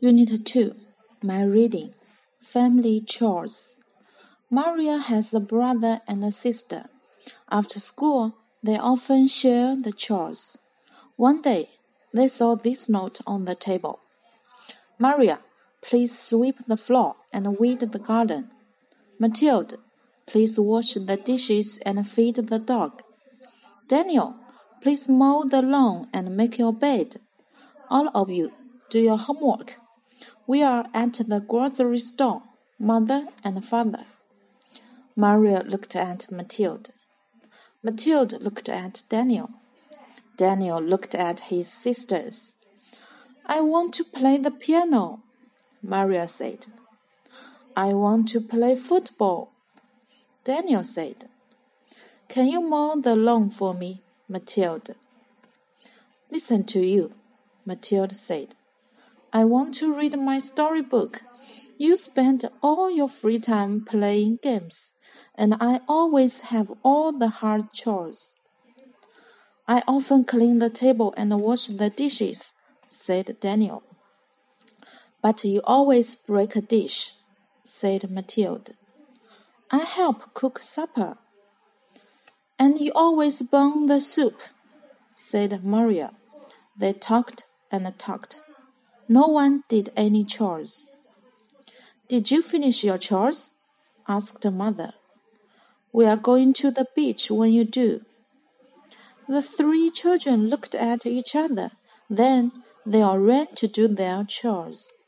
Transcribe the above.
Unit 2, My Reading, Family Chores. Maria has a brother and a sister. After school, they often share the chores. One day, they saw this note on the table. Maria, please sweep the floor and weed the garden. Mathilde, please wash the dishes and feed the dog. Daniel, please mow the lawn and make your bed. All of you, do your homework. We are at the grocery store, Mother and Father. Maria looked at Mathilde. Mathilde looked at Daniel. Daniel looked at his sisters. I want to play the piano, Maria said. I want to play football, Daniel said. Can you mow the lawn for me, Mathilde? Listen to you, Mathilde said. I want to read my storybook. You spend all your free time playing games, and I always have all the hard chores. I often clean the table and wash the dishes, said Daniel. But you always break a dish, said Mathilde. I help cook supper. And you always burn the soup, said Maria. They talked and talked. No one did any chores. Did you finish your chores? Asked Mother. We are going to the beach when you do. The three children looked at each other. Then they all ran to do their chores.